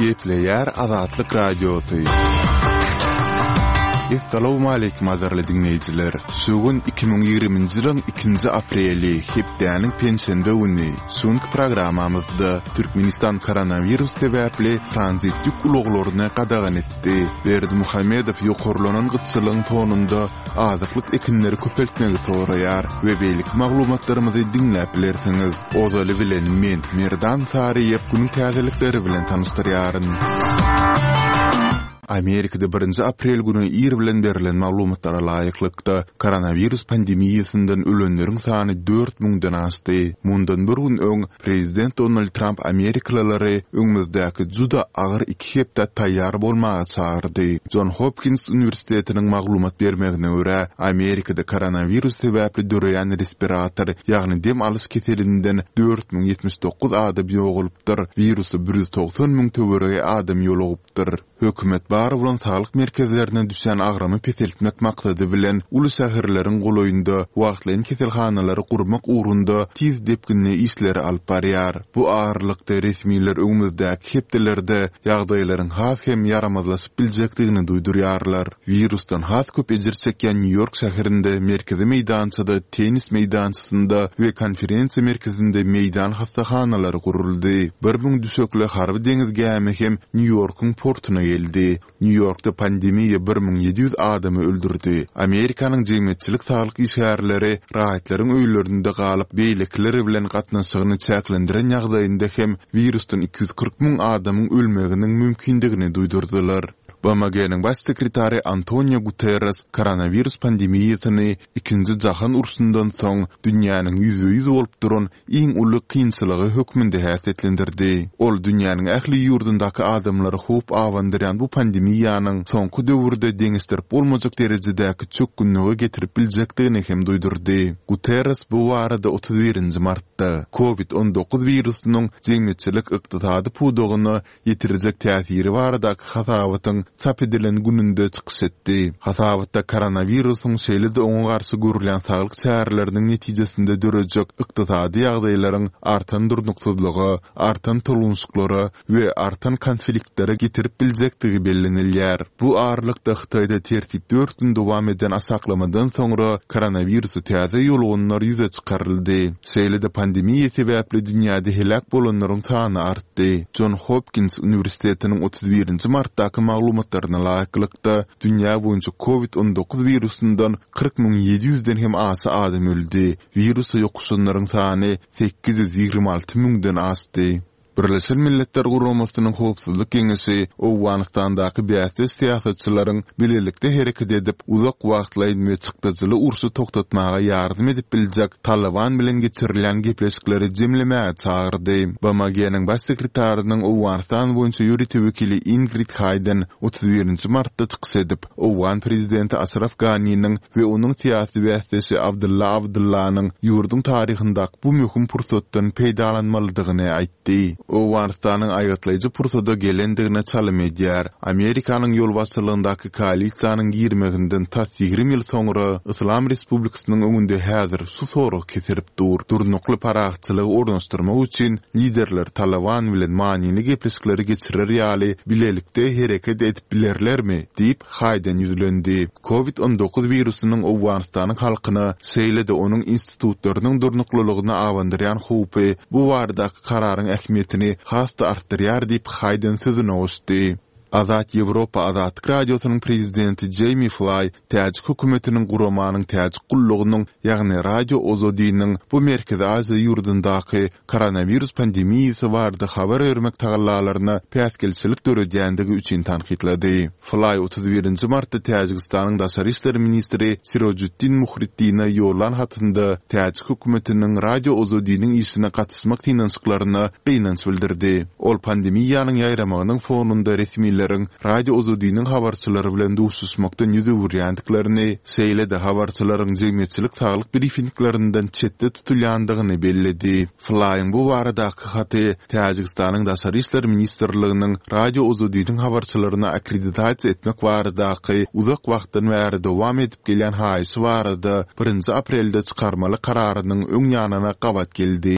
Gepleyer Azatlyk Radiosu. Assalamu alaykum azarly dinleyijiler. Sugun 2020-nji ýylyň 2-nji apreli hepdäniň pensiýende güni. Soňky programamyzda Türkmenistan koronavirus sebäpli tranzitlik uluglaryna gadagan etdi. Berdi Muhammedow ýokurlanan gyçylygyň fonunda azatlyk ekinleri köpeltmegi soraýar we beýlik maglumatlarymyzy dinläp bilersiňiz. Ozaly bilen men Merdan Sariýew günüň täzelikleri bilen tanışdyrýaryn. Amerikada 1 aprel günü ýer bilen berilen maglumatlara laýyklykda koronavirus pandemiýasyndan ölenleriň sany 4000-den aşdy. Mundan bir gün öň prezident Donald Trump Amerikalylary öňümüzdäki juda agyr 2 hepde taýýar bolmagy çağırdy. John Hopkins Üniversitetiniň maglumat bermegine görä, Amerikada koronavirus sebäpli döreýän respirator, ýagny dem alys keselinden 4079 adam ýogulypdyr. Virusy 190.000 töwerege adam ýolugupdyr. Hökümet bary bolan sağlyk merkezlerine düşen agramy peseltmek maksady bilen uly şäherleriň golaýynda wagtlaryň keselhanalary gurmak uğrunda tiz depkinli işleri alyp barýar. Bu ağırlykda resmiler öňümüzdäki hepdelerde ýagdaýlaryň has hem yaramazlaşyp biljekdigini duýdurýarlar. Virusdan has köp ejir çeken New York şäherinde merkezi meýdançada, tenis meýdançasynda we konferensiýa merkezinde meýdan hastahanalary guruldy. 1000 düşekli harby deňiz gämi hem New Yorkyň portuna geldi. New York'ta pandemiya 1700 adamı öldürdü. Amerikanyň jemgyýetçilik saglyk işgärleri rahatlaryň öýlerinde galyp beýlekleri bilen gatnaşygyny çäklendiren ýagdaýynda hem virusdan 240.000 adamyň ölmeginiň mümkindigini duýdurdylar. BMG'nin baş sekretary Antonio Guterres koronavirus pandemiýasyny 2-nji jahan urşundan soň dünýäniň ýüze bolup duran iň uly kynçylygy hökmünde häsiýetlendirdi. Ol dünýäniň ähli ýurdundaky adamlary hop awandyrýan bu pandemiýanyň soňky döwürde deňizdirip bolmajak derejedäki çökgünlügi getirip biljekdigini hem duýdurdy. Guterres bu barada 31 martda COVID-19 virusynyň jemgyýetçilik ykdysady pudugyny ýetirjek täsiri baradaky hasabatyň çap edilen gününde çykyş etdi. Hasabatda koronavirusyň şeýlede oňa garşy görülen saglyk çäreleriniň netijesinde dörejek ykdysady ýagdaýlaryň artan durnuksuzlygy, artan tulunçlary we artan konfliktlere getirip biljektigi bellenilýär. Bu ağırlykda Hytaýda tertip 4 gün dowam eden asaklamadan soňra koronavirusy täze ýolgunlar ýüze çykaryldy. Şeýlede pandemiýa sebäpli dünýäde helak bolanlaryň sany artdy. John Hopkins Üniversitetiniň 31 martdaky maglumatlaryna laýyklykda dünýä boýunça COVID-19 virusundan 40.700-den hem asy adam öldü. Virusy ýokuşanlaryň sany 826.000-den aşdy. Birleşen Milletler Guramasynyň howpsuzlyk geňeşi Owganistandaky bäýti siýasatçylaryň bilelikde hereket edip uzak wagtlaýyn we çykdyjyly urşy toktatmaga ýardym edip biljek Taliban bilen geçirilen gepleşikleri jemlemäge çağırdy. BMG'niň baş sekretarinyň Owganistan boýunça ýöretip wekili Ingrid Hayden 31 martda çykyş edip Owgan prezidenti Ashraf Ghani'niň we onuň siýasy wästesi Abdullah Abdullah'nyň ýurdun taryhyndaky bu möhüm pursatdan peýdalanmalydygyny aýtdy. Owganistanyň aýatlaýjy pursada gelendigine çalym edýär. Amerikanyň ýol başçylygyndaky koalisiýanyň girmeginden ta 20 ýyl soňra Islam Respublikasynyň öňünde häzir şu soru kesirip durnukly paragatçylygy ornaşdyrmak üçin liderler Taliban bilen manini gepleşikleri geçirer ýaly bilelikde hereket edip bilerlermi diýip Hayden ýüzlendi. COVID-19 virusynyň Owganistanyň halkyna şeýlede onuň institutlarynyň durnuklylygyna awandyrýan howpy bu baradaky kararyň ähmiýetini hasta artdyrýar diýip Hayden sözüne goşdy. Azat Ýewropa Azatlyk Radiosynyň prezidenti Jamie Fly täze hökümetiniň guramanyň täze gullugynyň, ýagny radio ozodynyň bu merkezi Aziýa ýurdundaky koronavirus pandemiýasy barada habar bermek tagallalaryna päsgelçilik döredýändigi üçin tanqidlady. Fly 31 martda Täjikistanyň daşary işleri ministri Sirojuddin Muhriddin'e ýollan hatynda täze hökümetiniň radio ozodynyň işine gatnaşmak tinançyklaryna beýnanç bildirdi. Ol pandemiýanyň ýaýramagynyň fonunda resmiler radio ozodynyň habarçylary bilen duşuşmakdan ýüze wurýandyklaryny, şeýlede habarçylaryň jemgyýetçilik saglyk briefinglerinden çetde tutulýandygyny belledi. Flyň bu baradaky haty Täjikistanyň daşary işleri ministrliginiň radio ozodynyň habarçylaryna akkreditasiýa etmek baradaky uzak wagtdan bäri dowam edip gelen haýsy barada 1 aprelde çykarmaly kararynyň öň ýanyna gabat geldi.